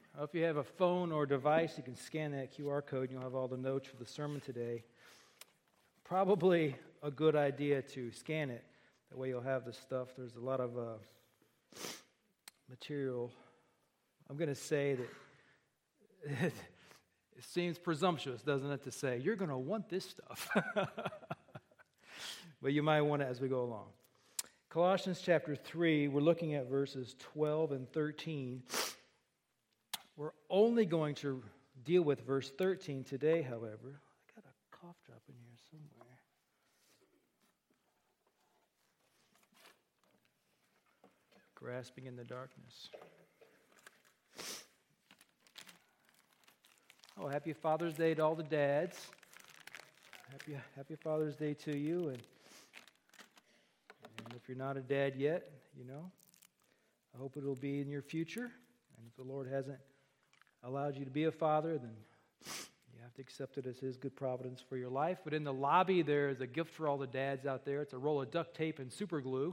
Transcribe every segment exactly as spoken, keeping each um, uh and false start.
Uh, if you have a phone or device, you can scan that Q R code and you'll have all the notes for the sermon today. Probably a good idea to scan it. That way you'll have the stuff. There's a lot of uh, material. I'm going to say that it, it seems presumptuous, doesn't it, to say, you're going to want this stuff. But you might want it as we go along. Colossians chapter three, we're looking at verses twelve and thirteen. We're only going to deal with verse thirteen today, however. I got a cough drop in here somewhere. Grasping in the darkness. Oh, happy Father's Day to all the dads. Happy, happy Father's Day to you. And, and if you're not a dad yet, you know, I hope it'll be in your future. And if the Lord hasn't allowed you to be a father, then you have to accept it as His good providence for your life. But in the lobby, there is a gift for all the dads out there. It's a roll of duct tape and super glue.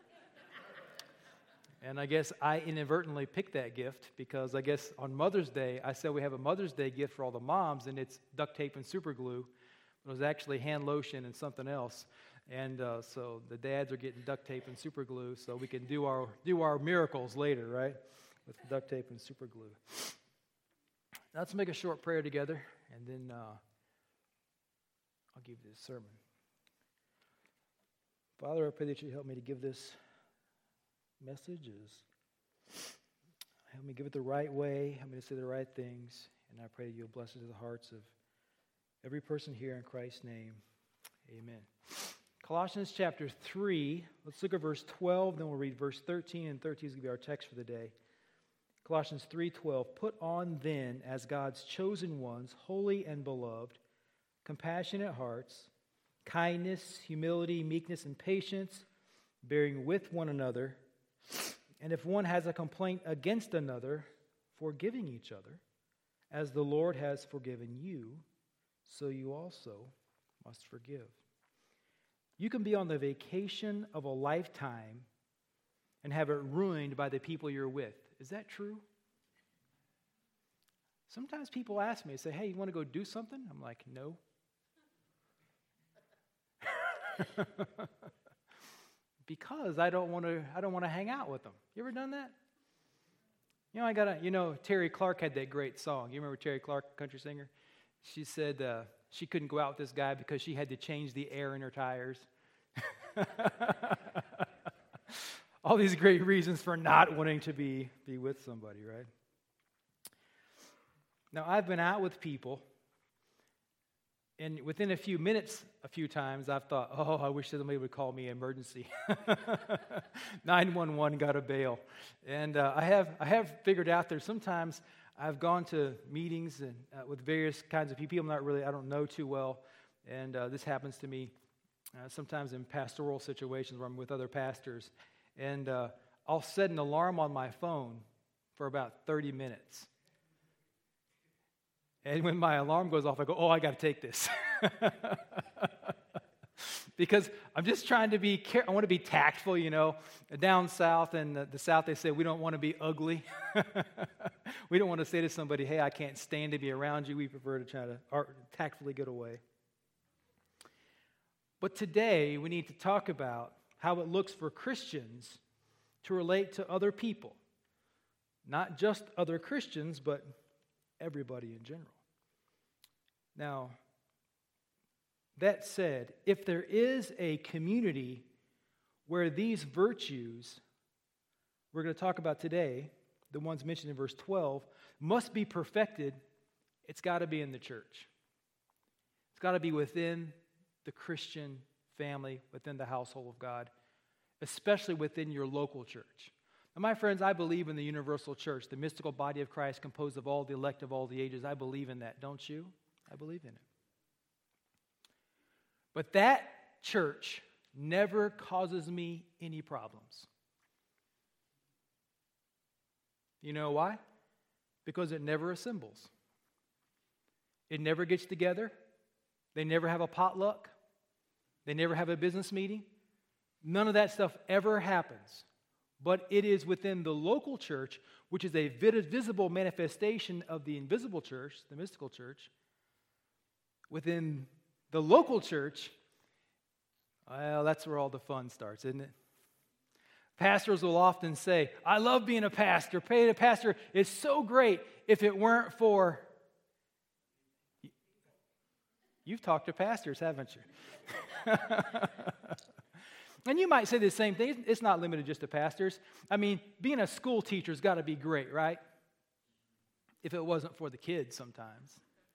And I guess I inadvertently picked that gift because I guess on Mother's Day, I said we have a Mother's Day gift for all the moms, and it's duct tape and super glue. It was actually hand lotion and something else. And uh, so the dads are getting duct tape and super glue so we can do our do our miracles later, right? With duct tape and super glue. Now let's make a short prayer together, and then uh, I'll give you this sermon. Father, I pray that you help me to give this message. Is help me give it the right way. Help me to say the right things. And I pray that you'll bless it to the hearts of every person here in Christ's name. Amen. Colossians chapter three. Let's look at verse twelve, then we'll read verse thirteen, and thirteen is going to be our text for the day. Colossians three twelve, put on then as God's chosen ones, holy and beloved, compassionate hearts, kindness, humility, meekness, and patience, bearing with one another, and if one has a complaint against another, forgiving each other, as the Lord has forgiven you, so you also must forgive. You can be on the vacation of a lifetime and have it ruined by the people you're with. Is that true? Sometimes people ask me, say, hey, you want to go do something? I'm like, no. Because I don't want to I don't want to hang out with them. You ever done that? You know, I got to, you know, Terry Clark had that great song. You remember Terry Clark, country singer? She said uh, she couldn't go out with this guy because she had to change the air in her tires. All these great reasons for not wanting to be, be with somebody, right? Now, I've been out with people, and within a few minutes, a few times, I've thought, oh, I wish somebody would call me emergency. nine one one got a bail. And uh, I have I have figured out there sometimes I've gone to meetings and uh, with various kinds of people I'm not really, I don't know too well, and uh, this happens to me uh, sometimes in pastoral situations where I'm with other pastors, and uh, I'll set an alarm on my phone for about thirty minutes. And when my alarm goes off, I go, oh, I got to take this. Because I'm just trying to be careful. I want to be tactful, you know. Down south, in the, the South, they say we don't want to be ugly. We don't want to say to somebody, hey, I can't stand to be around you. We prefer to try to tactfully get away. But today, we need to talk about how it looks for Christians to relate to other people. Not just other Christians, but everybody in general. Now, that said, if there is a community where these virtues we're going to talk about today, the ones mentioned in verse twelve, must be perfected, it's got to be in the church. It's got to be within the Christian family, within the household of God, especially within your local church. Now, my friends, I believe in the universal church, the mystical body of Christ composed of all the elect of all the ages. I believe in that, don't you? I believe in it. But that church never causes me any problems. You know why? Because it never assembles. It never gets together. They never have a potluck. They never have a business meeting. None of that stuff ever happens but it is within the local church, which is a visible manifestation of the invisible church, the mystical church. Within the local church, well, that's where all the fun starts, isn't it? Pastors will often say, I love being a pastor. Being a pastor is so great if it weren't for... You've talked to pastors, haven't you? And you might say the same thing. It's not limited just to pastors. I mean, being a school teacher's got to be great, right? If it wasn't for the kids sometimes.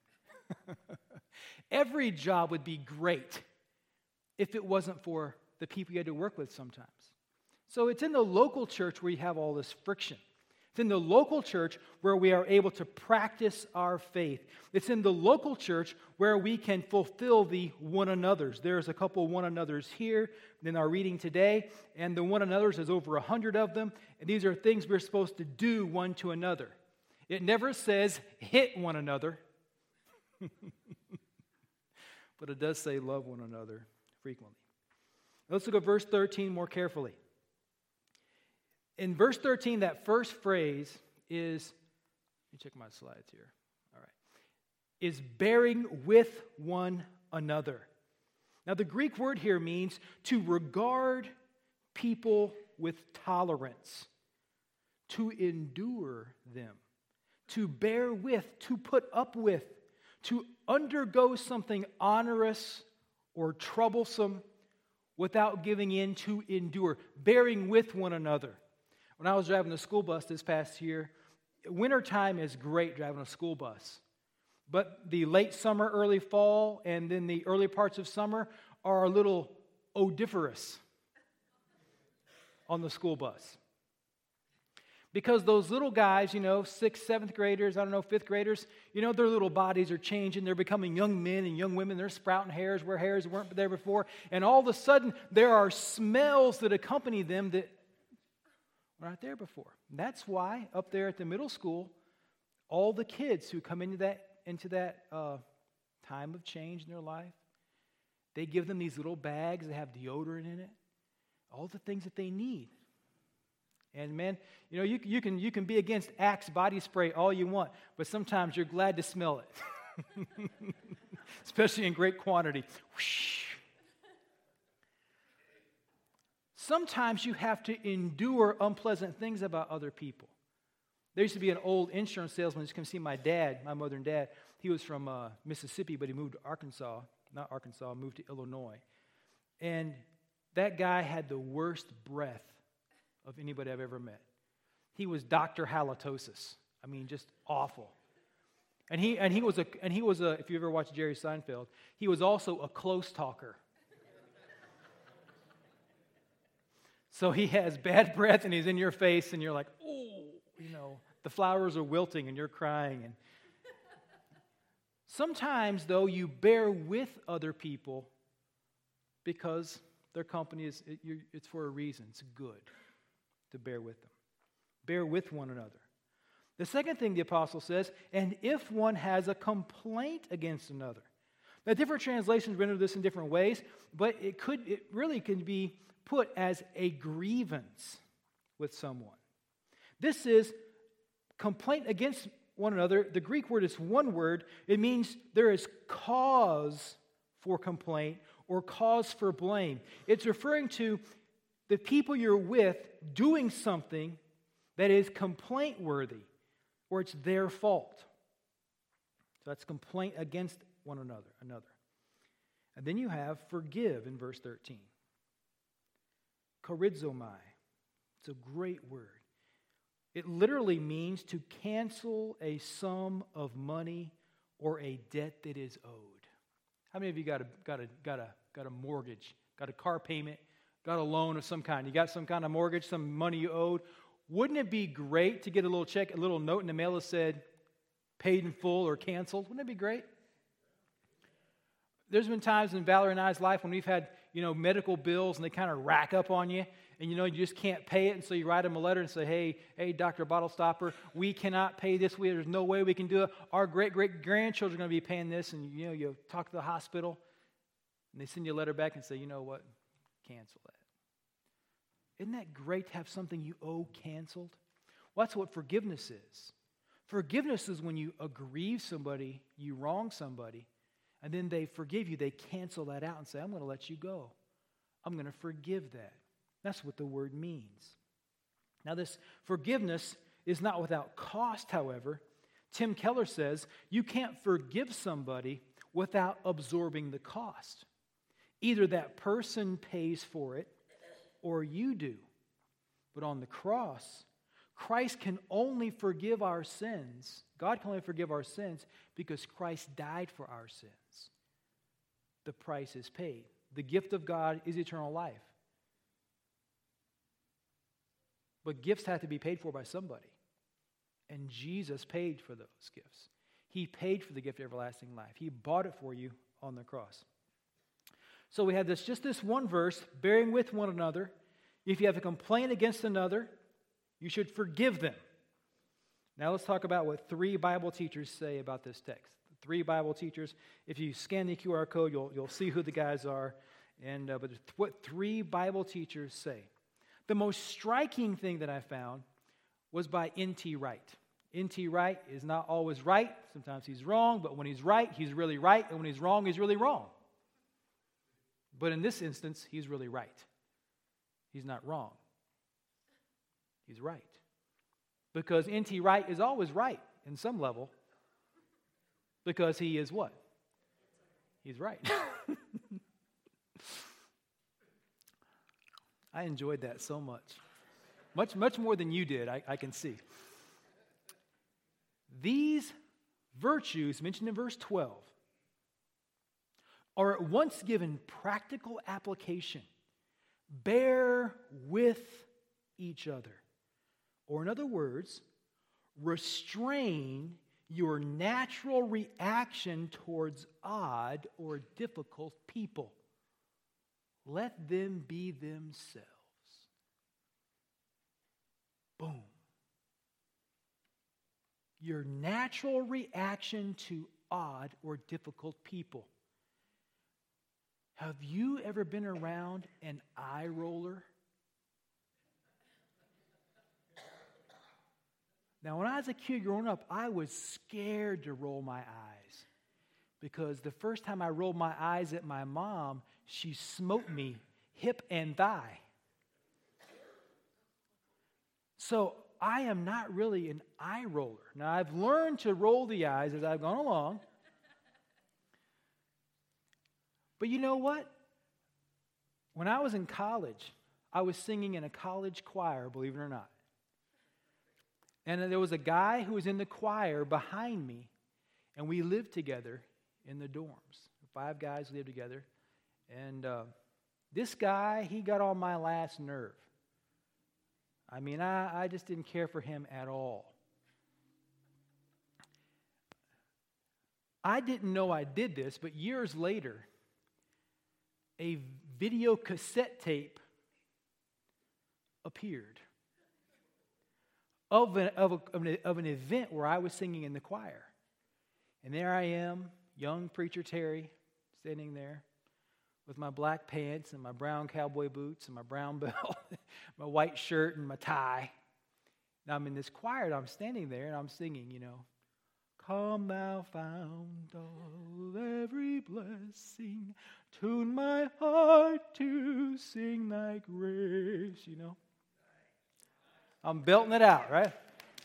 Every job would be great if it wasn't for the people you had to work with sometimes. So it's in the local church where you have all this friction. It's in the local church where we are able to practice our faith. It's in the local church where we can fulfill the one another's. There's a couple one another's here in our reading today, and the one another's is over a hundred of them, and these are things we're supposed to do one to another. It never says hit one another, but it does say love one another frequently. Let's look at verse thirteen more carefully. In verse thirteen, that first phrase is, let me check my slides here. All right. Is bearing with one another. Now, the Greek word here means to regard people with tolerance, to endure them, to bear with, to put up with, to undergo something onerous or troublesome without giving in, to endure, bearing with one another. When I was driving a school bus this past year, wintertime is great driving a school bus. But the late summer, early fall, and then the early parts of summer are a little odoriferous on the school bus. Because those little guys, you know, sixth, seventh graders, I don't know, fifth graders, you know, their little bodies are changing. They're becoming young men and young women. They're sprouting hairs where hairs weren't there before. And all of a sudden, there are smells that accompany them that were not there before. And that's why up there at the middle school, all the kids who come into that into that uh, time of change in their life, they give them these little bags that have deodorant in it, all the things that they need. And man, you know, you, you can you can be against Axe body spray all you want, but sometimes you're glad to smell it, especially in great quantity. Whoosh. Sometimes you have to endure unpleasant things about other people. There used to be an old insurance salesman who used to come see my dad, my mother and dad. He was from uh, Mississippi, but he moved to Arkansas, not Arkansas, moved to Illinois. And that guy had the worst breath of anybody I've ever met. He was Doctor Halitosis. I mean, just awful. And he and he was a and he was a if you ever watched Jerry Seinfeld, he was also a close talker. So he has bad breath and he's in your face and you're like, oh, you know, the flowers are wilting and you're crying. And sometimes, though, you bear with other people because their company is, it, it's for a reason. It's good to bear with them. Bear with one another. The second thing the apostle says, and if one has a complaint against another. Now, different translations render this in different ways, but it could, it really can be put as a grievance with someone. This is complaint against one another. The Greek word is one word. It means there is cause for complaint or cause for blame. It's referring to the people you're with doing something that is complaint worthy or it's their fault. So that's complaint against one another, another. And then you have forgive in verse thirteen. Charizomai. It's a great word. It literally means to cancel a sum of money or a debt that is owed. How many of you got a got a got a got a mortgage, got a car payment, got a loan of some kind? You got some kind of mortgage, some money you owed. Wouldn't it be great to get a little check, a little note in the mail that said paid in full or canceled? Wouldn't it be great? There's been times in Valerie and I's life when we've had, you know, medical bills and they kind of rack up on you and, you know, you just can't pay it. And so you write them a letter and say, hey, hey, Doctor Bottle Stopper, we cannot pay this. We, there's no way we can do it. Our great-great-grandchildren are going to be paying this. And, you know, you talk to the hospital and they send you a letter back and say, you know what, cancel that. Isn't that great to have something you owe canceled? Well, that's what forgiveness is. Forgiveness is when you aggrieve somebody, you wrong somebody, and then they forgive you. They cancel that out and say, I'm going to let you go. I'm going to forgive that. That's what the word means. Now, this forgiveness is not without cost, however. Tim Keller says you can't forgive somebody without absorbing the cost. Either that person pays for it or you do. But on the cross, Christ can only forgive our sins. God can only forgive our sins because Christ died for our sins. The price is paid. The gift of God is eternal life. But gifts have to be paid for by somebody. And Jesus paid for those gifts. He paid for the gift of everlasting life. He bought it for you on the cross. So we have this, just this one verse, bearing with one another. If you have a complaint against another, you should forgive them. Now let's talk about what three Bible teachers say about this text. Three Bible teachers. If you scan the Q R code, you'll, you'll see who the guys are. And uh, but what three Bible teachers say. The most striking thing that I found was by N T Wright. N T Wright is not always right. Sometimes he's wrong, but when he's right, he's really right. And when he's wrong, he's really wrong. But in this instance, he's really right. He's not wrong. He's right. Because N T Wright is always right in some level. Because he is what? He's right. I enjoyed that so much. Much, much more than you did, I, I can see. These virtues mentioned in verse twelve are at once given practical application. Bear with each other. Or in other words, restrain your natural reaction towards odd or difficult people. Let them be themselves. Boom. Your natural reaction to odd or difficult people. Have you ever been around an eye roller? Now, when I was a kid growing up, I was scared to roll my eyes because the first time I rolled my eyes at my mom, she smote me hip and thigh. So I am not really an eye roller. Now, I've learned to roll the eyes as I've gone along. But you know what? When I was in college, I was singing in a college choir, believe it or not. And there was a guy who was in the choir behind me, and we lived together in the dorms. Five guys lived together. And uh, this guy, he got on my last nerve. I mean, I, I just didn't care for him at all. I didn't know I did this, but years later, a video cassette tape appeared of an, of, a, of an event where I was singing in the choir. And there I am, young preacher Terry, standing there with my black pants and my brown cowboy boots and my brown belt, my white shirt and my tie. And I'm in this choir and I'm standing there and I'm singing, you know, "Come thou fount of every blessing, tune my heart to sing thy grace," you know. I'm belting it out, right?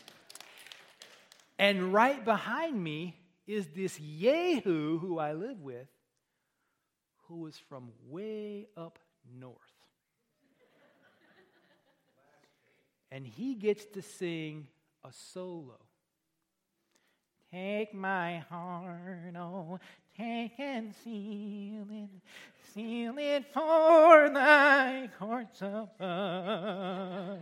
And right behind me is this yahoo who I live with, who is from way up north. And he gets to sing a solo. Take my heart, oh, take and seal it, seal it for thy courts above.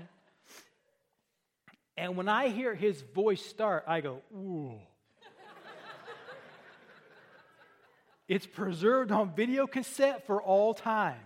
And when I hear his voice start, I go, ooh. It's preserved on video cassette for all time.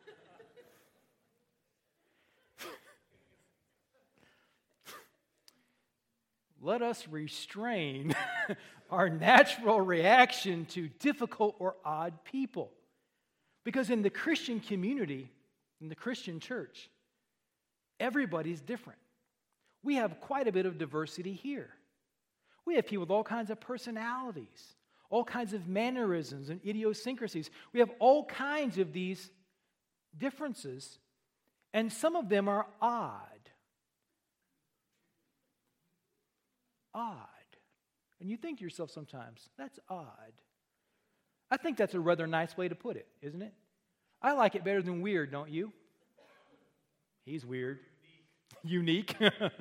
Let us restrain our natural reaction to difficult or odd people. Because in the Christian community, in the Christian church, Everybody's different. We have quite a bit of diversity here. We have people with all kinds of personalities, all kinds of mannerisms and idiosyncrasies. We have all kinds of these differences, and some of them are odd. Odd. And you think to yourself sometimes, that's odd. I think that's a rather nice way to put it, isn't it? I like it better than weird, don't you? He's weird. Unique.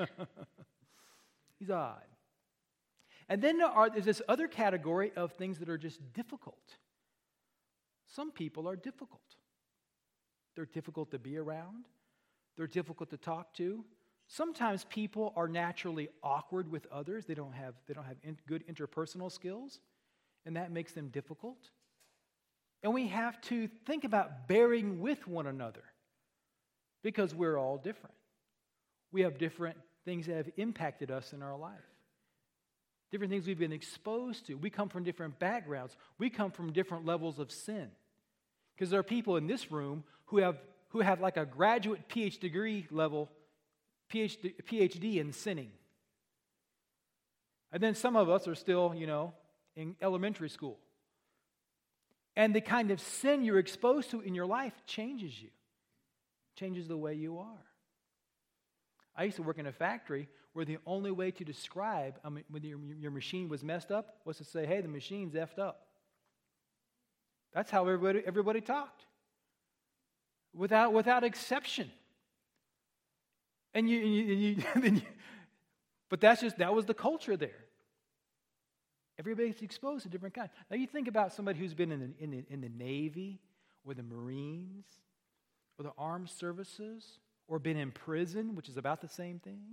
He's odd. And then there are, there's this other category of things that are just difficult. Some people are difficult. They're difficult to be around. They're difficult to talk to. Sometimes people are naturally awkward with others. They don't have, they don't have in, good interpersonal skills, and that makes them difficult. And we have to think about bearing with one another because we're all different. We have different things that have impacted us in our life, different things we've been exposed to. We come from different backgrounds. We come from different levels of sin. Because there are people in this room who have who have like a graduate P H D degree level, PhD, PhD in sinning. And then some of us are still, you know, in elementary school. And the kind of sin you're exposed to in your life changes you, changes the way you are. I used to work in a factory where the only way to describe I mean, when your, your machine was messed up was to say, hey, the machine's effed up. That's how everybody, everybody talked, without, without exception. And you, and you, and you, and you, but that's just, that was the culture there. Everybody's exposed to different kinds. Now you think about somebody who's been in the, in the, in the Navy or the Marines or the Armed Services or been in prison, which is about the same thing.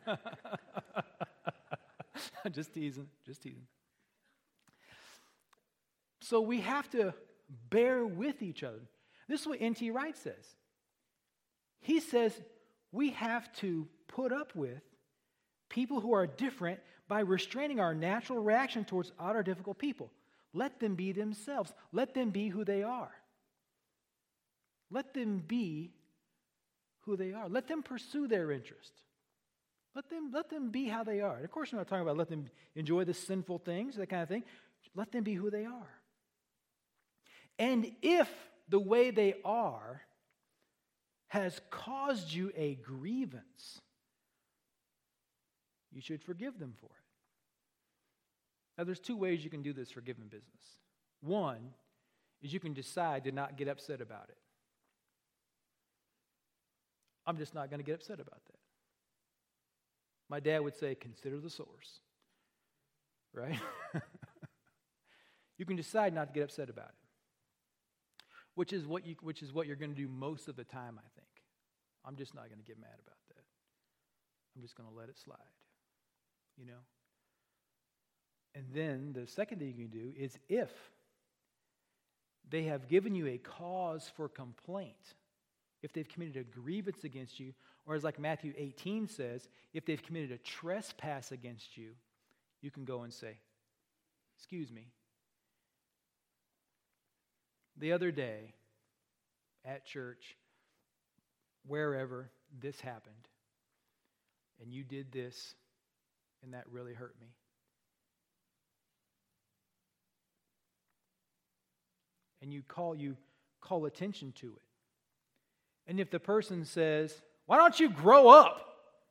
Just teasing, just teasing. So we have to bear with each other. This is what N T Wright says. He says we have to put up with people who are different by restraining our natural reaction towards odd or difficult people. Let them be themselves. Let them be who they are. Let them be who they are. Let them pursue their interest. Let them, let them be how they are. And of course, I'm not talking about let them enjoy the sinful things, that kind of thing. Let them be who they are. And if the way they are has caused you a grievance, you should forgive them for it. Now, there's two ways you can do this forgiving business. One is you can decide to not get upset about it. I'm just not going to get upset about that. My dad would say, consider the source. Right? You can decide not to get upset about it. Which is what you which is what you're going to do most of the time, I think. I'm just not going to get mad about that. I'm just going to let it slide. You know? And then the second thing you can do is if they have given you a cause for complaint, if they've committed a grievance against you, or as like Matthew eighteen says, if they've committed a trespass against you, you can go and say, excuse me. The other day at church, wherever this happened, and you did this, and that really hurt me. And you call you call attention to it. And if the person says, why don't you grow up?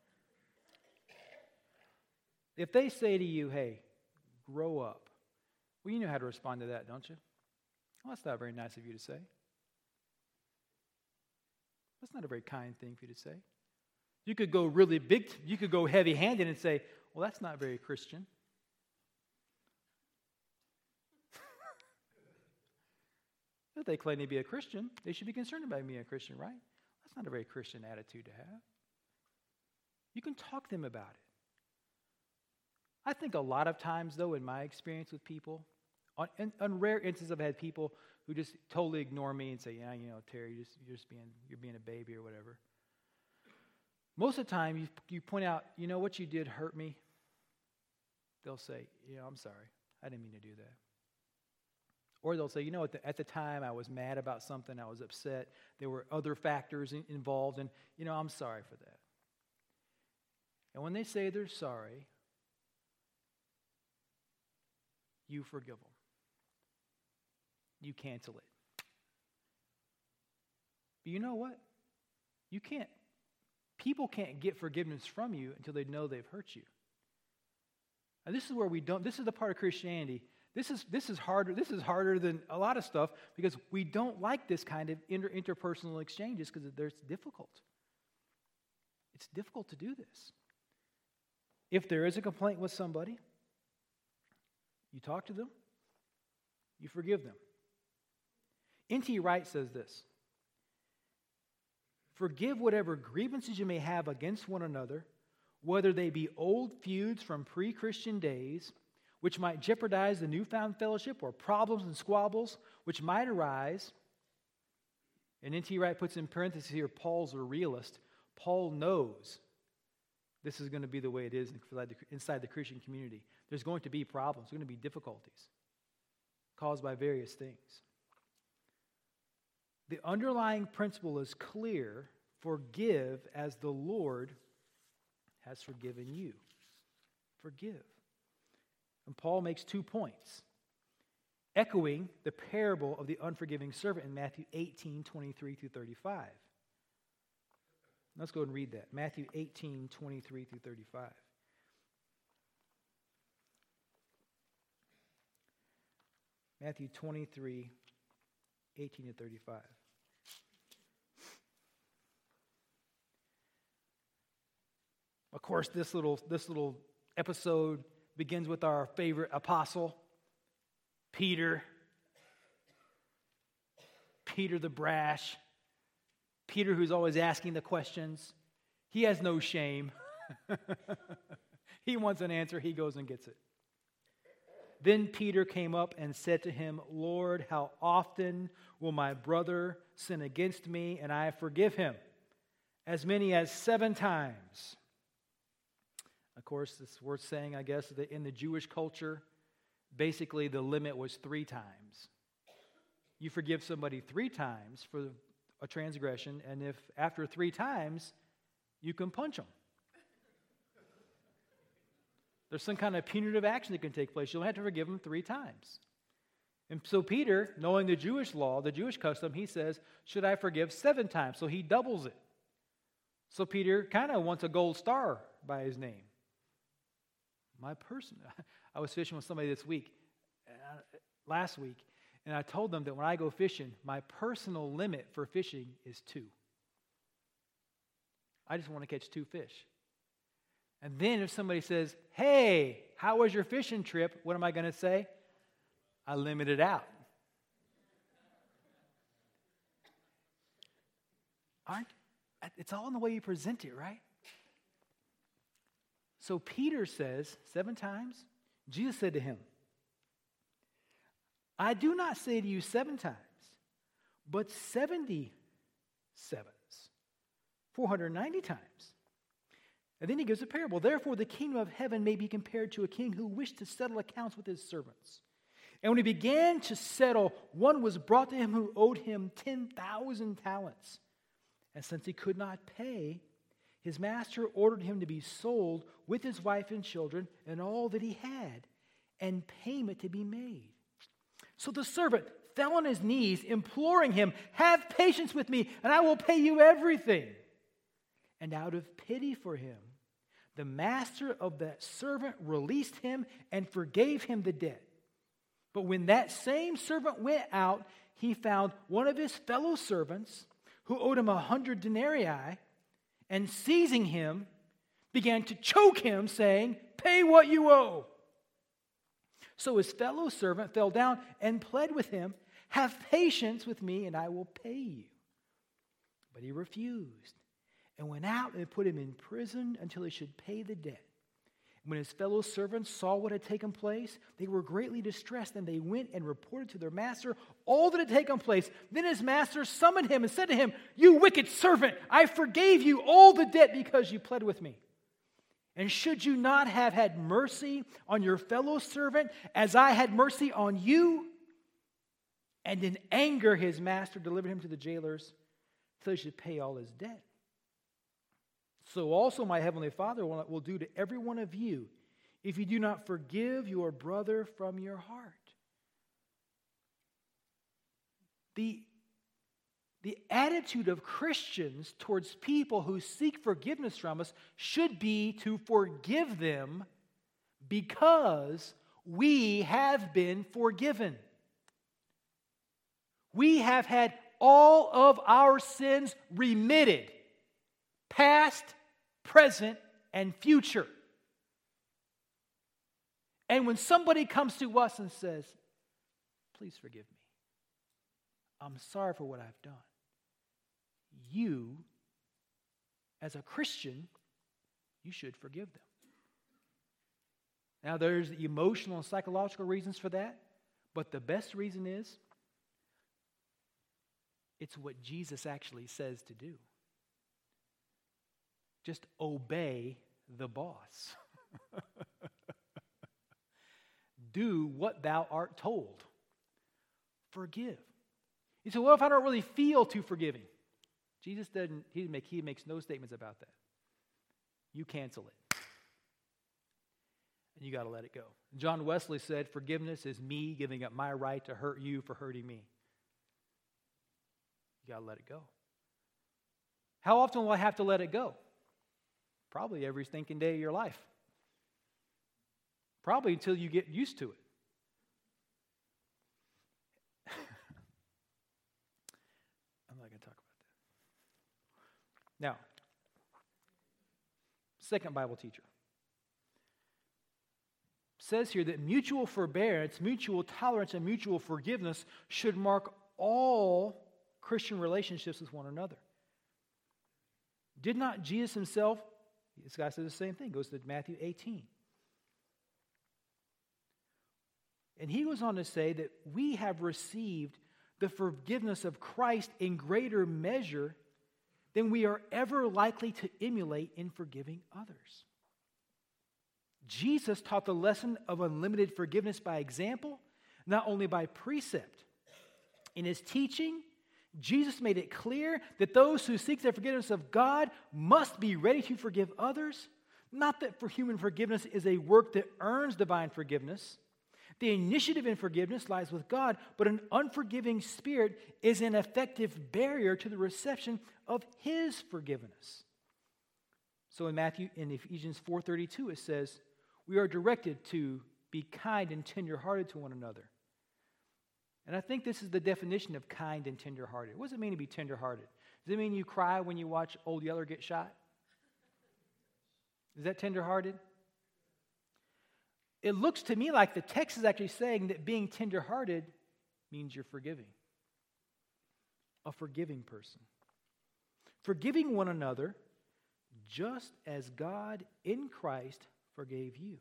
If they say to you, hey, grow up, well, you know how to respond to that, don't you? Well, that's not very nice of you to say. That's not a very kind thing for you to say. You could go really big, you could go heavy-handed and say, well, that's not very Christian. If they claim to be a Christian, they should be concerned about being a Christian, right? That's not a very Christian attitude to have. You can talk to them about it. I think a lot of times, though, in my experience with people, on, in, on rare instances, I've had people who just totally ignore me and say, yeah, you know, Terry, you're just, you're just being, you're being a baby or whatever. Most of the time, you, you point out, you know, what you did hurt me. They'll say, yeah, I'm sorry. I didn't mean to do that. Or they'll say, you know, at the, at the time I was mad about something, I was upset. There were other factors in, involved, and, you know, I'm sorry for that. And when they say they're sorry, you forgive them. You cancel it. But you know what? You can't. People can't get forgiveness from you until they know they've hurt you. And this is where we don't, this is the part of Christianity. This is this is harder, this is harder than a lot of stuff because we don't like this kind of inter, interpersonal exchanges because it's difficult. It's difficult to do this. If there is a complaint with somebody, you talk to them, you forgive them. N T Wright says this: forgive whatever grievances you may have against one another, whether they be old feuds from pre-Christian days, which might jeopardize the newfound fellowship, or problems and squabbles which might arise. And N T Wright puts in parentheses here, Paul's a realist. Paul knows this is going to be the way it is inside the Christian community. There's going to be problems. There's going to be difficulties caused by various things. The underlying principle is clear: forgive as the Lord has forgiven you. Forgive. And Paul makes two points, echoing the parable of the unforgiving servant in Matthew eighteen, twenty-three through thirty-five. Let's go and read that. Matthew eighteen, twenty-three through thirty-five. Matthew twenty-three, eighteen to thirty-five. Of course, this little, this little episode begins with our favorite apostle, Peter. Peter the brash. Peter who's always asking the questions. He has no shame. He wants an answer, he goes and gets it. Then Peter came up and said to him, Lord, how often will my brother sin against me and I forgive him? As many as seven times. Of course, it's worth saying, I guess, that in the Jewish culture, basically the limit was three times. You forgive somebody three times for a transgression, and if after three times, you can punch them. There's some kind of punitive action that can take place. You'll have to forgive them three times. And so Peter, knowing the Jewish law, the Jewish custom, he says, should I forgive seven times? So he doubles it. So Peter kind of wants a gold star by his name. My person, I was fishing with somebody this week, uh, last week, and I told them that when I go fishing, my personal limit for fishing is two. I just want to catch two fish. And then if somebody says, hey, how was your fishing trip? What am I going to say? I limit it out. Aren't, it's all in the way you present it, right? So Peter says, seven times, Jesus said to him, I do not say to you seven times, but seventy sevens, four hundred ninety times. And then he gives a parable. Therefore, the kingdom of heaven may be compared to a king who wished to settle accounts with his servants. And when he began to settle, one was brought to him who owed him ten thousand talents. And since he could not pay, his master ordered him to be sold with his wife and children and all that he had, and payment to be made. So the servant fell on his knees, imploring him, have patience with me, and I will pay you everything. And out of pity for him, the master of that servant released him and forgave him the debt. But when that same servant went out, he found one of his fellow servants who owed him a hundred denarii, and seizing him, began to choke him, saying, pay what you owe. So his fellow servant fell down and pled with him, have patience with me, and I will pay you. But he refused, and went out and put him in prison until he should pay the debt. When his fellow servants saw what had taken place, they were greatly distressed, and they went and reported to their master all that had taken place. Then his master summoned him and said to him, you wicked servant, I forgave you all the debt because you pled with me. And should you not have had mercy on your fellow servant as I had mercy on you? And in anger his master delivered him to the jailers until he should pay all his debt. so also my heavenly Father will, will do to every one of you if you do not forgive your brother from your heart. The, the attitude of Christians towards people who seek forgiveness from us should be to forgive them because we have been forgiven. We have had all of our sins remitted, past, present, and future. And when somebody comes to us and says, please forgive me, I'm sorry for what I've done, you, as a Christian, you should forgive them. Now, there's emotional and psychological reasons for that, but the best reason is it's what Jesus actually says to do. Just obey the boss. Do what thou art told. Forgive. You say, well, if I don't really feel too forgiving? Jesus doesn't, he, make, he makes no statements about that. You cancel it. And you got to let it go. John Wesley said, forgiveness is me giving up my right to hurt you for hurting me. You got to let it go. How often will I have to let it go? Probably every stinking day of your life. Probably until you get used to it. I'm not going to talk about that. Now, second Bible teacher says here that mutual forbearance, mutual tolerance, and mutual forgiveness should mark all Christian relationships with one another. Did not Jesus himself, this guy says the same thing, goes to Matthew eighteen. And he goes on to say that we have received the forgiveness of Christ in greater measure than we are ever likely to emulate in forgiving others. Jesus taught the lesson of unlimited forgiveness by example, not only by precept. In his teaching, Jesus made it clear that those who seek the forgiveness of God must be ready to forgive others. Not that for human forgiveness is a work that earns divine forgiveness. The initiative in forgiveness lies with God, but an unforgiving spirit is an effective barrier to the reception of his forgiveness. So in Matthew, in Ephesians four thirty-two, it says, we are directed to be kind and tenderhearted to one another. And I think this is the definition of kind and tenderhearted. What does it mean to be tenderhearted? Does it mean you cry when you watch Old Yeller get shot? Is that tenderhearted? It looks to me like the text is actually saying that being tenderhearted means you're forgiving. A forgiving person. Forgiving one another just as God in Christ forgave you.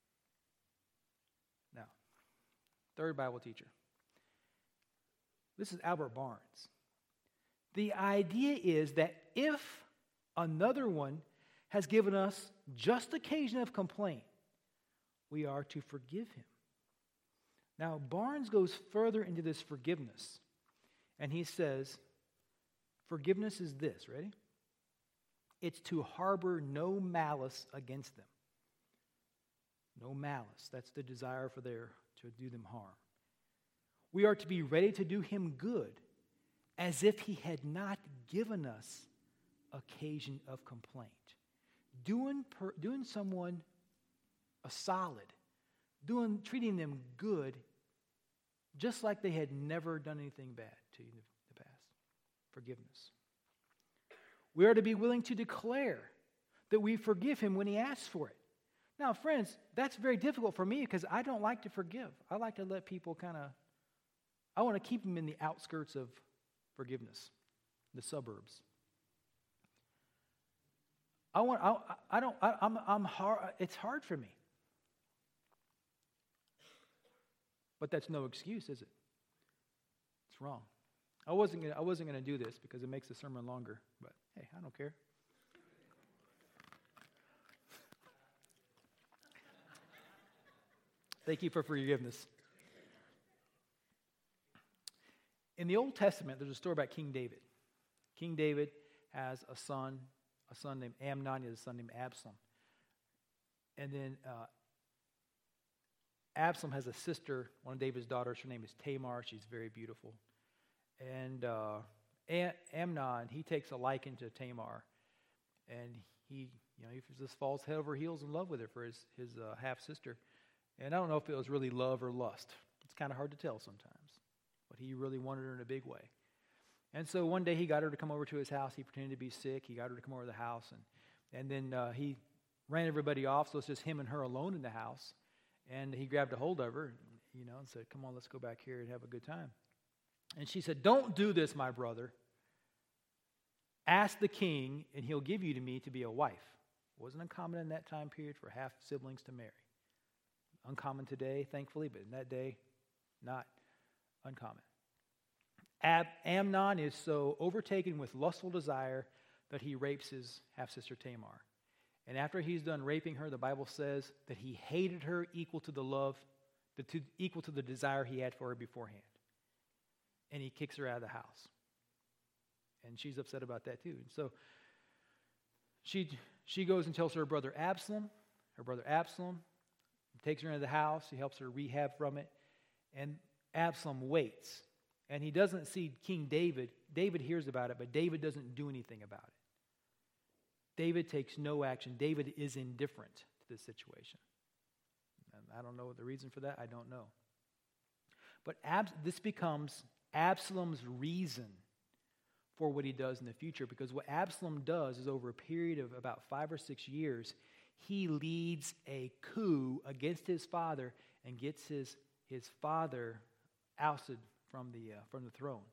Now, third Bible teacher. This is Albert Barnes. The idea is that if another one has given us just occasion of complaint, we are to forgive him. Now, Barnes goes further into this forgiveness, and he says, forgiveness is this, ready? It's to harbor no malice against them. No malice. That's the desire for their to do them harm. We are to be ready to do him good as if he had not given us occasion of complaint. Doing, per, doing someone a solid, doing, treating them good, just like they had never done anything bad to you in the past. Forgiveness. We are to be willing to declare that we forgive him when he asks for it. Now, friends, that's very difficult for me because I don't like to forgive. I like to let people kind of, I want to keep them in the outskirts of forgiveness, the suburbs. I want, I, I don't, I, I'm, I'm hard, it's hard for me. But that's no excuse, is it? It's wrong. I wasn't gonna, I wasn't going to do this because it makes the sermon longer, but hey, I don't care. Thank you for forgiveness. In the Old Testament, there's a story about King David. King David has a son a son named Amnon, he has a son named Absalom. And then uh, Absalom has a sister, one of David's daughters. Her name is Tamar. She's very beautiful. And uh, Am- Amnon, he takes a liking to Tamar, and he, you know, he just falls head over heels in love with her for his his uh, half sister. And I don't know if it was really love or lust. It's kind of hard to tell sometimes, but he really wanted her in a big way. And so one day he got her to come over to his house. He pretended to be sick. He got her to come over to the house, and and then uh, he ran everybody off. So it's just him and her alone in the house. And he grabbed a hold of her, you know, and said, "Come on, let's go back here and have a good time." And she said, "Don't do this, my brother. Ask the king, and he'll give you to me to be a wife." It wasn't uncommon in that time period for half siblings to marry. Uncommon today, thankfully, but in that day, not uncommon. Ab- Amnon is so overtaken with lustful desire that he rapes his half-sister Tamar. And after he's done raping her, the Bible says that he hated her equal to the love, the, to, equal to the desire he had for her beforehand. And he kicks her out of the house. And she's upset about that too. And so she she goes and tells her brother Absalom. Her brother Absalom takes her into the house. He helps her rehab from it. And Absalom waits. And he doesn't see King David. David hears about it, but David doesn't do anything about it. David takes no action. David is indifferent to this situation. And I don't know the reason for that. I don't know. But Ab- this becomes Absalom's reason for what he does in the future, because what Absalom does is over a period of about five or six years, he leads a coup against his father and gets his, his father ousted from the, uh, from the throne.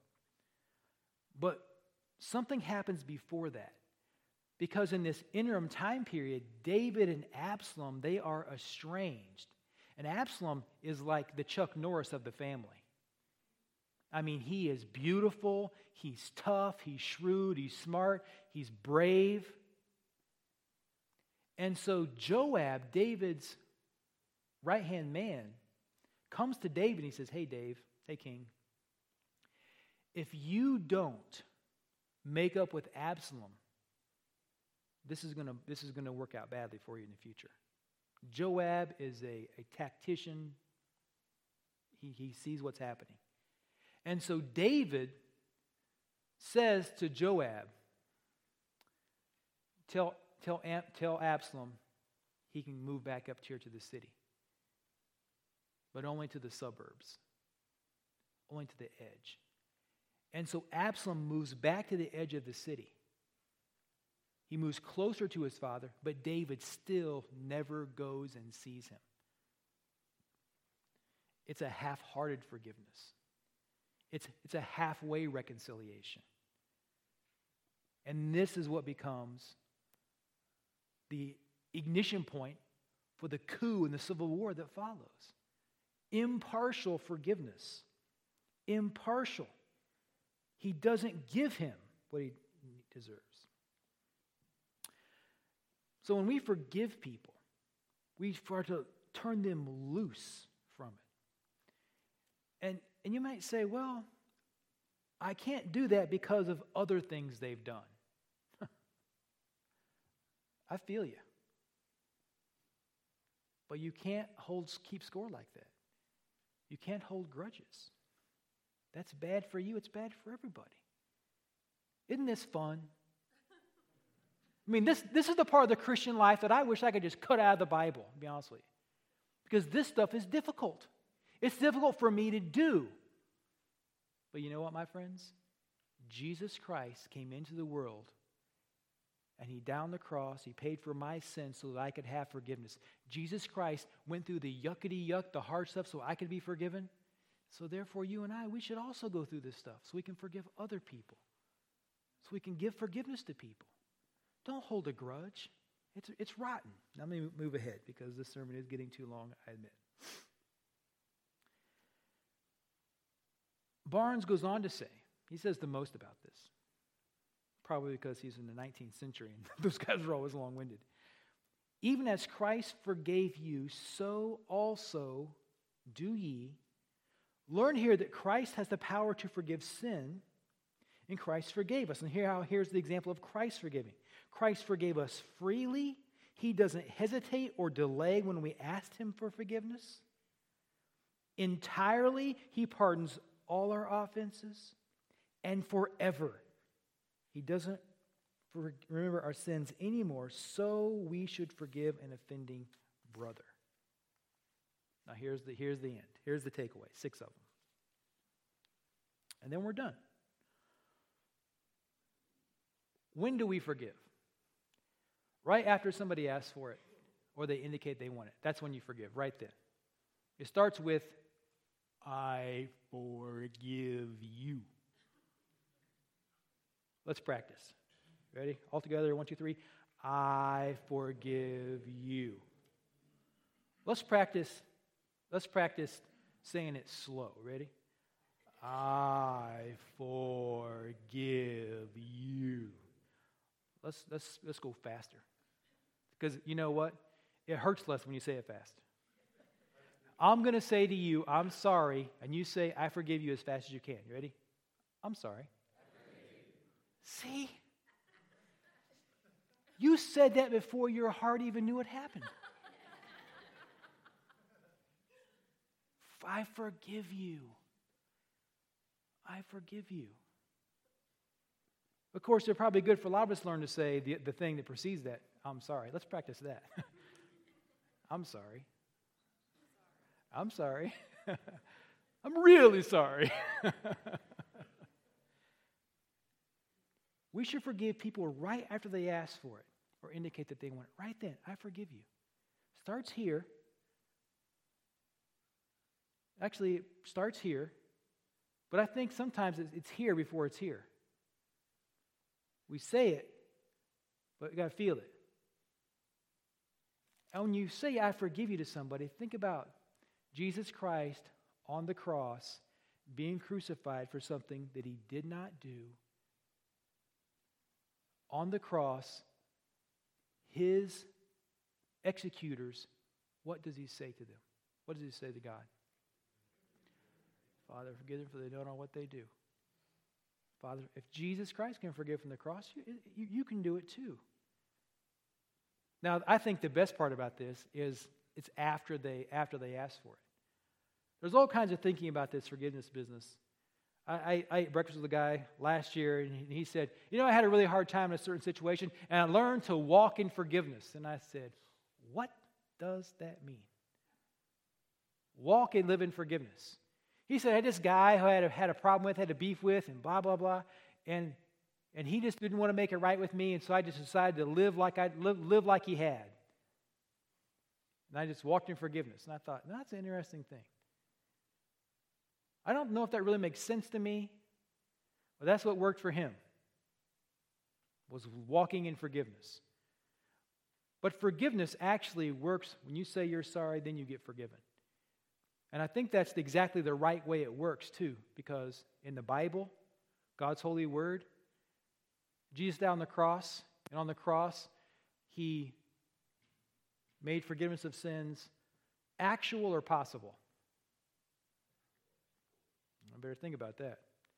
But something happens before that, because in this interim time period, David and Absalom, they are estranged. And Absalom is like the Chuck Norris of the family. I mean, he is beautiful, he's tough, he's shrewd, he's smart, he's brave. And so Joab, David's right-hand man, comes to David and he says, "Hey, Dave, hey, King, if you don't make up with Absalom, this is gonna this is gonna work out badly for you in the future." Joab is a, a tactician. He, he sees what's happening. And so David says to Joab, tell, tell, tell Absalom he can move back up here to the city, but only to the suburbs, only to the edge. And so Absalom moves back to the edge of the city. He moves closer to his father, but David still never goes and sees him. It's a half-hearted forgiveness. It's, it's a halfway reconciliation. And this is what becomes the ignition point for the coup and the civil war that follows. Impartial forgiveness. Impartial. He doesn't give him what he deserves. So when we forgive people, we try to turn them loose from it. And, and you might say, well, I can't do that because of other things they've done. I feel you. But you can't hold keep score like that. You can't hold grudges. That's bad for you. It's bad for everybody. Isn't this fun? I mean, this, this is the part of the Christian life that I wish I could just cut out of the Bible, to be honest with you. Because this stuff is difficult. It's difficult for me to do. But you know what, my friends? Jesus Christ came into the world, and he died on the cross. He paid for my sins so that I could have forgiveness. Jesus Christ went through the yuckity yuck, the hard stuff, so I could be forgiven. So therefore, you and I, we should also go through this stuff so we can forgive other people, so we can give forgiveness to people. Don't hold a grudge. It's, it's rotten. Now, let me move ahead because this sermon is getting too long, I admit. Barnes goes on to say, he says the most about this, probably because he's in the nineteenth century and those guys are always long-winded. Even as Christ forgave you, so also do ye. Learn here that Christ has the power to forgive sin, and Christ forgave us. And here how here's the example of Christ forgiving. Christ forgave us freely. He doesn't hesitate or delay when we ask him for forgiveness. Entirely, he pardons all our offenses. And forever, he doesn't for, remember our sins anymore, so we should forgive an offending brother. Now here's the, here's the end. Here's the takeaway, six of them. And then we're done. When do we forgive? Right after somebody asks for it or they indicate they want it. That's when you forgive, right then. It starts with, I forgive you. Let's practice. Ready? All together, one, two, three. I forgive you. Let's practice, let's practice saying it slow. Ready? I forgive you. Let's let's let's go faster. Because you know what? It hurts less when you say it fast. I'm going to say to you, I'm sorry, and you say, I forgive you as fast as you can. You ready? I'm sorry. See? You said that before your heart even knew it happened. I forgive you. I forgive you. Of course, they're probably good for a lot of us to learn to say the, the thing that precedes that. I'm sorry. Let's practice that. I'm sorry. I'm sorry. I'm really sorry. We should forgive people right after they ask for it or indicate that they want it. Right then, I forgive you. Starts here. Actually, it starts here. But I think sometimes it's here before it's here. We say it, but you got to feel it. And when you say, I forgive you to somebody, think about Jesus Christ on the cross being crucified for something that he did not do. On the cross, his executors, what does he say to them? What does he say to God? Father, forgive them for they don't know what they do. Father, if Jesus Christ can forgive from the cross, you, you, you can do it too. Now, I think the best part about this is it's after they after they ask for it. There's all kinds of thinking about this forgiveness business. I, I, I ate breakfast with a guy last year, and he, he said, you know, I had a really hard time in a certain situation, and I learned to walk in forgiveness. And I said, what does that mean? Walk and live in forgiveness. He said, I had this guy who I had a, had a problem with, had a beef with, and blah, blah, blah. And and he just didn't want to make it right with me, and so I just decided to live like I live, live like he had. And I just walked in forgiveness. And I thought, that's an interesting thing. I don't know if that really makes sense to me, but that's what worked for him, was walking in forgiveness. But forgiveness actually works when you say you're sorry, then you get forgiven. And I think that's exactly the right way it works too, because in the Bible, God's holy word, Jesus died on the cross, and on the cross, he made forgiveness of sins actual or possible. I better think about that.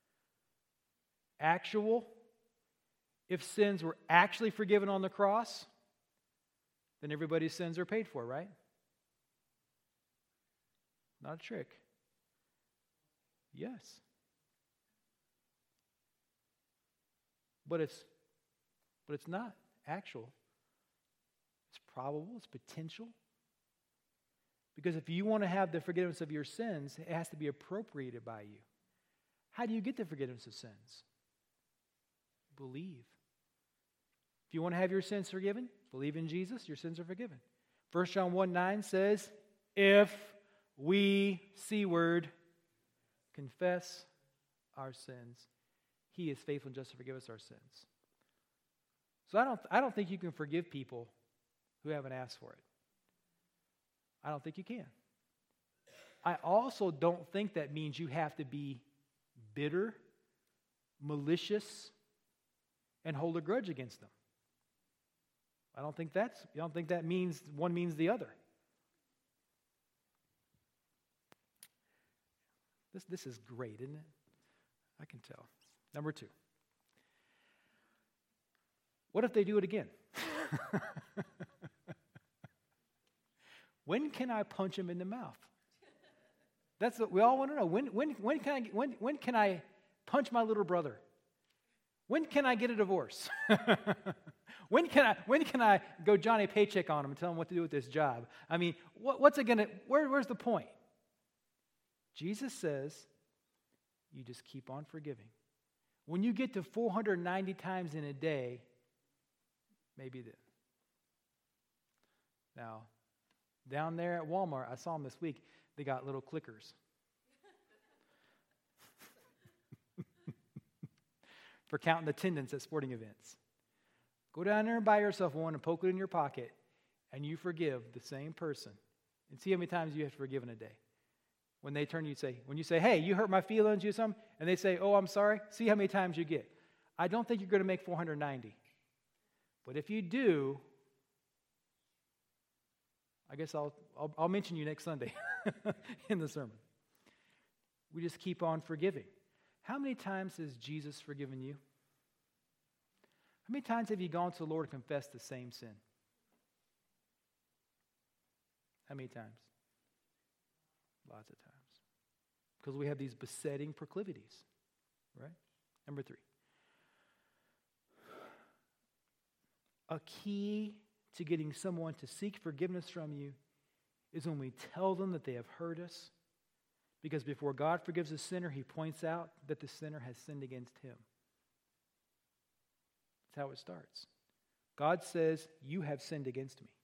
Actual, if sins were actually forgiven on the cross, then everybody's sins are paid for, right? Not a trick. Yes. But it's but it's not actual. It's probable, it's potential. Because if you want to have the forgiveness of your sins, it has to be appropriated by you. How do you get the forgiveness of sins? Believe. If you want to have your sins forgiven, believe in Jesus, your sins are forgiven. First John one nine says, if we, C word, confess our sins, he is faithful and just to forgive us our sins. So I don't, I don't think you can forgive people who haven't asked for it. I don't think you can. I also don't think that means you have to be bitter, malicious, and hold a grudge against them. I don't think that's, I don't think that means one means the other. This, this is great, isn't it? I can tell. Number two. What if they do it again? When can I punch him in the mouth? That's what we all want to know. When, when, when, can, I, when, when can I punch my little brother? When can I get a divorce? when, can I, when can I go Johnny Paycheck on him and tell him what to do with this job? I mean, what, what's it going to, where, where's the point? Jesus says, you just keep on forgiving. When you get to four hundred ninety times in a day, maybe then. Now, down there at Walmart, I saw them this week, they got little clickers. For counting attendance at sporting events. Go down there and buy yourself one and poke it in your pocket, and you forgive the same person. And see how many times you have to forgive in a day. When they turn you say, when you say, hey, you hurt my feelings, you something, and they say, oh, I'm sorry, see how many times you get. I don't think you're going to make four hundred ninety. But if you do, I guess I'll, I'll, I'll mention you next Sunday in the sermon. We just keep on forgiving. How many times has Jesus forgiven you? How many times have you gone to the Lord and confessed the same sin? How many times? Lots of times. Because we have these besetting proclivities, right? Number three. A key to getting someone to seek forgiveness from you is when we tell them that they have hurt us. Because before God forgives a sinner, he points out that the sinner has sinned against him. That's how it starts. God says, you have sinned against me.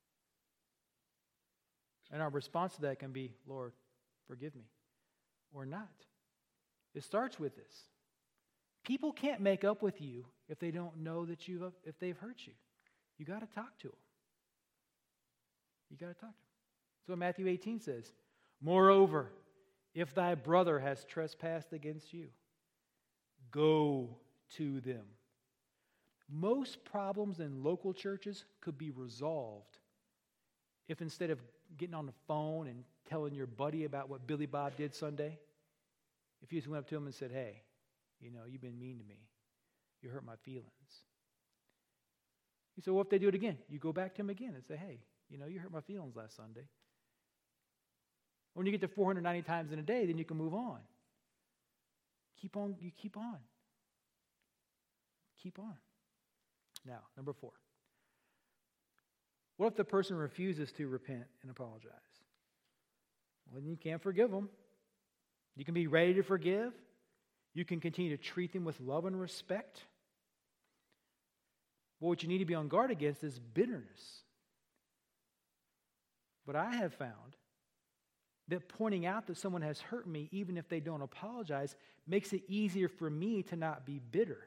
And our response to that can be, Lord, forgive me. Or not. It starts with this. People can't make up with you if they don't know that you've, if they've hurt you. You got to talk to them. You got to talk to them. That's what Matthew eighteen says. Moreover, if thy brother has trespassed against you, go to them. Most problems in local churches could be resolved if instead of getting on the phone and telling your buddy about what Billy Bob did Sunday, if you just went up to him and said, hey, you know, you've been mean to me. You hurt my feelings. You say, well, if they do it again, you go back to him again and say, hey, you know, you hurt my feelings last Sunday. When you get to four hundred ninety times in a day, then you can move on. Keep on, you keep on. Keep on. Now, number four. What if the person refuses to repent and apologize? Well, then you can't forgive them. You can be ready to forgive. You can continue to treat them with love and respect. But what you need to be on guard against is bitterness. But I have found that pointing out that someone has hurt me, even if they don't apologize, makes it easier for me to not be bitter.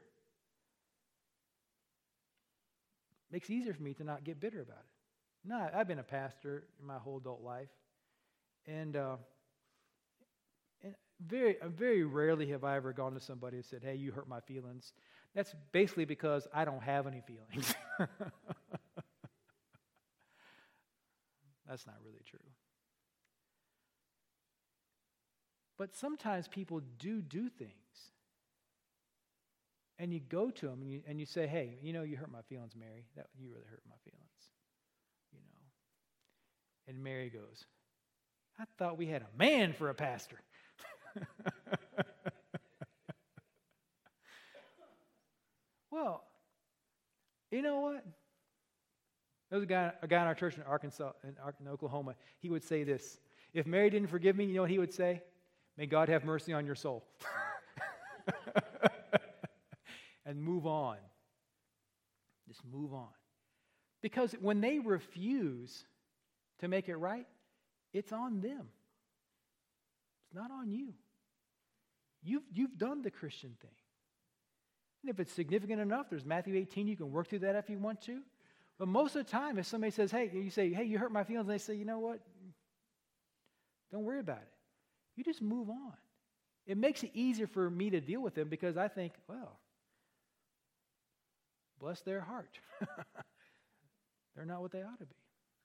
Makes it easier for me to not get bitter about it. No, I've been a pastor my whole adult life, and uh, and very very rarely have I ever gone to somebody and said, "Hey, you hurt my feelings." That's basically because I don't have any feelings. That's not really true. But sometimes people do do things. And you go to them and you, and you say, hey, you know, you hurt my feelings, Mary. That, you really hurt my feelings. You know. And Mary goes, I thought we had a man for a pastor. Well, you know what? There was a guy, a guy in our church in Arkansas, in, in Oklahoma. He would say this. If Mary didn't forgive me, you know what he would say? May God have mercy on your soul. And move on. Just move on. Because when they refuse to make it right, it's on them. It's not on you. You've, you've done the Christian thing. And if it's significant enough, there's Matthew eighteen, you can work through that if you want to. But most of the time, if somebody says, hey, you say, hey, you hurt my feelings, and they say, you know what? Don't worry about it. You just move on. It makes it easier for me to deal with them because I think, well, bless their heart. They're not what they ought to be.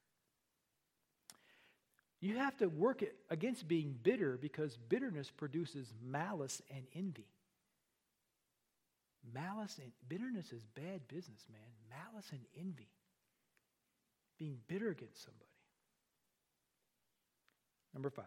You have to work it against being bitter because bitterness produces malice and envy. Malice and bitterness is bad business, man. Malice and envy. Being bitter against somebody. Number five.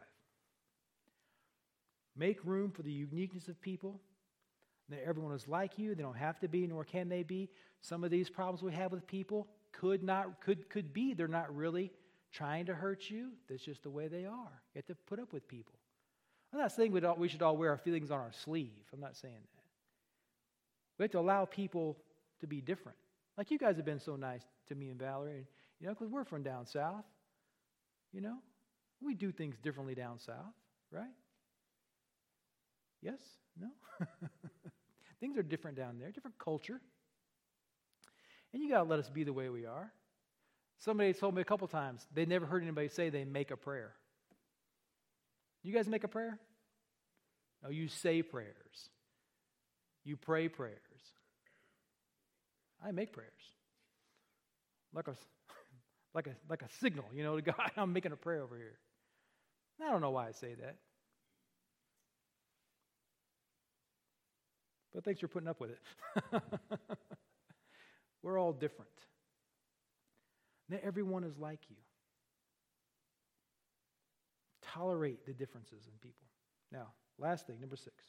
Make room for the uniqueness of people. That everyone is like you. They don't have to be, nor can they be. Some of these problems we have with people could not, could, could be they're not really trying to hurt you. That's just the way they are. You have to put up with people. I'm not saying we, all, we should all wear our feelings on our sleeve. I'm not saying that. We have to allow people to be different. Like you guys have been so nice to me and Valerie, and, you know, because we're from down south. You know, we do things differently down south, right? Yes? No? Things are different down there, different culture. And you got to let us be the way we are. Somebody told me a couple times, they never heard anybody say they make a prayer. You guys make a prayer? No, you say prayers. You pray prayers. I make prayers. Like a, like a, like a signal, you know, to God, I'm making a prayer over here. I don't know why I say that. But thanks for putting up with it. We're all different. Not everyone is like you. Tolerate the differences in people. Now, last thing, number six.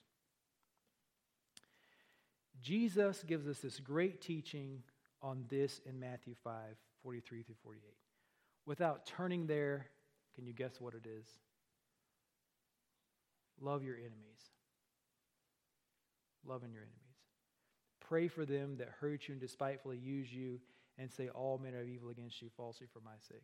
Jesus gives us this great teaching on this in Matthew five, forty-three through forty-eight. Without turning there, can you guess what it is? Love your enemies. Loving your enemies. Pray for them that hurt you and despitefully use you and say all manner of evil against you falsely for my sake.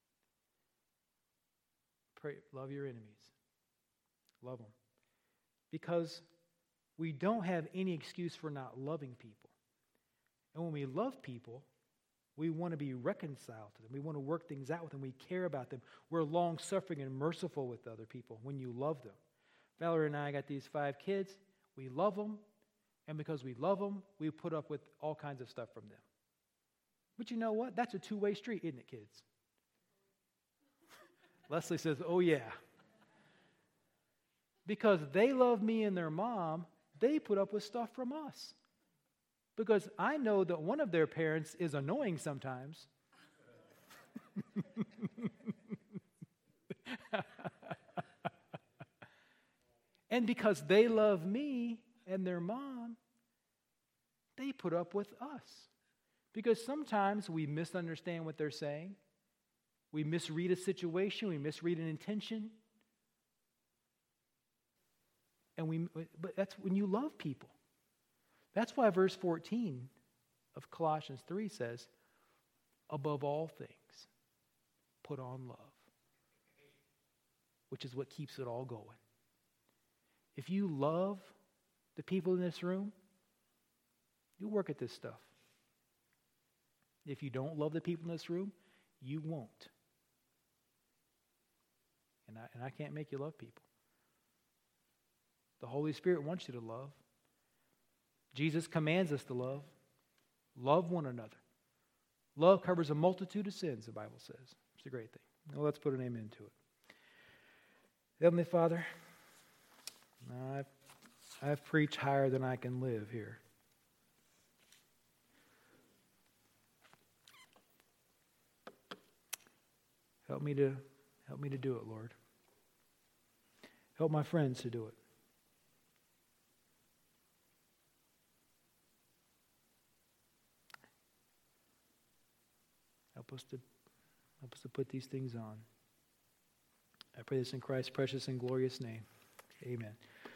Pray, love your enemies. Love them. Because we don't have any excuse for not loving people. And when we love people, we want to be reconciled to them. We want to work things out with them. We care about them. We're long-suffering and merciful with other people when you love them. Valerie and I got these five kids. We love them. And because we love them, we put up with all kinds of stuff from them. But you know what? That's a two-way street, isn't it, kids? Leslie says, oh, yeah. Because they love me and their mom, they put up with stuff from us. Because I know that one of their parents is annoying sometimes. And because they love me and their mom, they put up with us. Because sometimes we misunderstand what they're saying. We misread a situation. We misread an intention. And we, but that's when you love people. That's why verse fourteen of Colossians three says, above all things, put on love, which is what keeps it all going. If you love the people in this room, you'll work at this stuff. If you don't love the people in this room, you won't. And I, and I can't make you love people. The Holy Spirit wants you to love. Jesus commands us to love. Love one another. Love covers a multitude of sins, the Bible says. It's a great thing. Well, let's put an amen to it. Heavenly Father, I've, I've preached higher than I can live here. Help me to help me to do it, Lord. Help my friends to do it. Help us to help us to put these things on. I pray this in Christ's precious and glorious name. Amen.